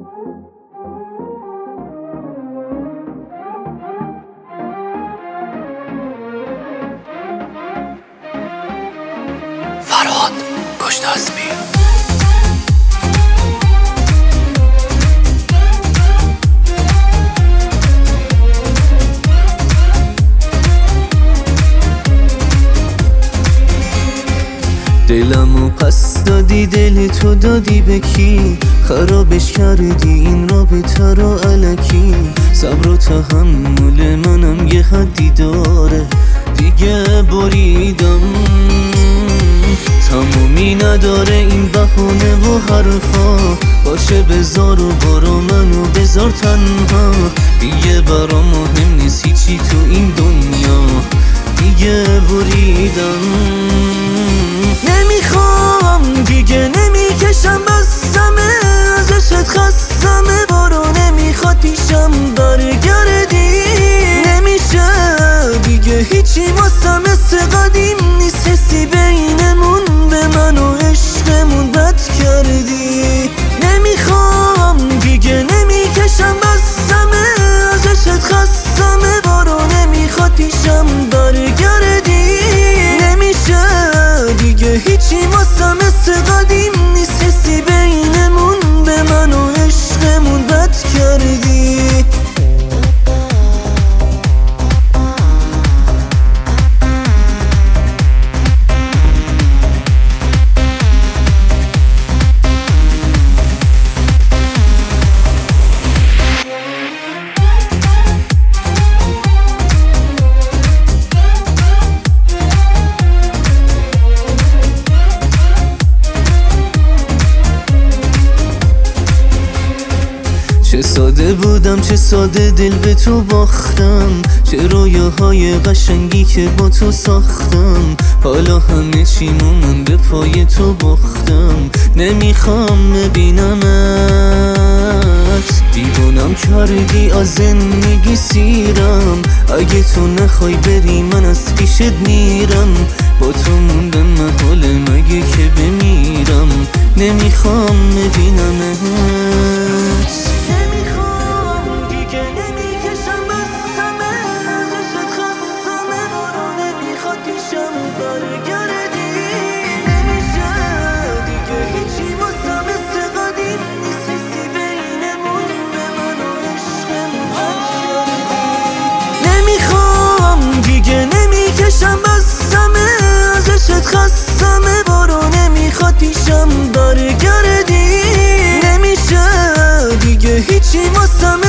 فرهاد گشتاسبی. دلمو پس دادی، دل تو دادی به کی؟ خرابش کردی این رابطه رو الکی. صبر و تحمل منم یه حدی داره، دیگه بریدم. تمومی نداره این بهونه و حرفا، باشه بذار و برو منو بذار تنها. دیگه برام مهم نیست هیچی تو این دنیا، دیگه بریدم. نمیخوام دیگه، نمیکشم بسمه، ازشت خستمه. برو نمیخواد پیشم برگردی، نمیشه دیگه هیچی واسم مثل قدیم نیست. حسی بینمون به من و عشقمون بد کردی. نمیخوام دیگه، نمیکشم بسمه، ازشت خستمه. برو نمیخواد پیشم برگردی، نمیشه دیگه هیچی واسم مثل قدیم نیست. حسی بینمون به من و عشقمون بد کردی. چه ساده بودم، چه ساده دل به تو باختم. چه رویاهای قشنگی که با تو ساختم. حالا همه چیمو من به پای تو باختم. نمیخوام ببینمت، دیوونم کردی از زندگی سیرم. اگه تو نخوای بری من از پیشت میرم. با تو موندم محاله مگه که بمیرم. نمیخوام ببینمت. نمیکشم بسمه، ازشت خستمه. برو نمیخواد پیشم برگردی، نمیشه دیگه هیچی واسم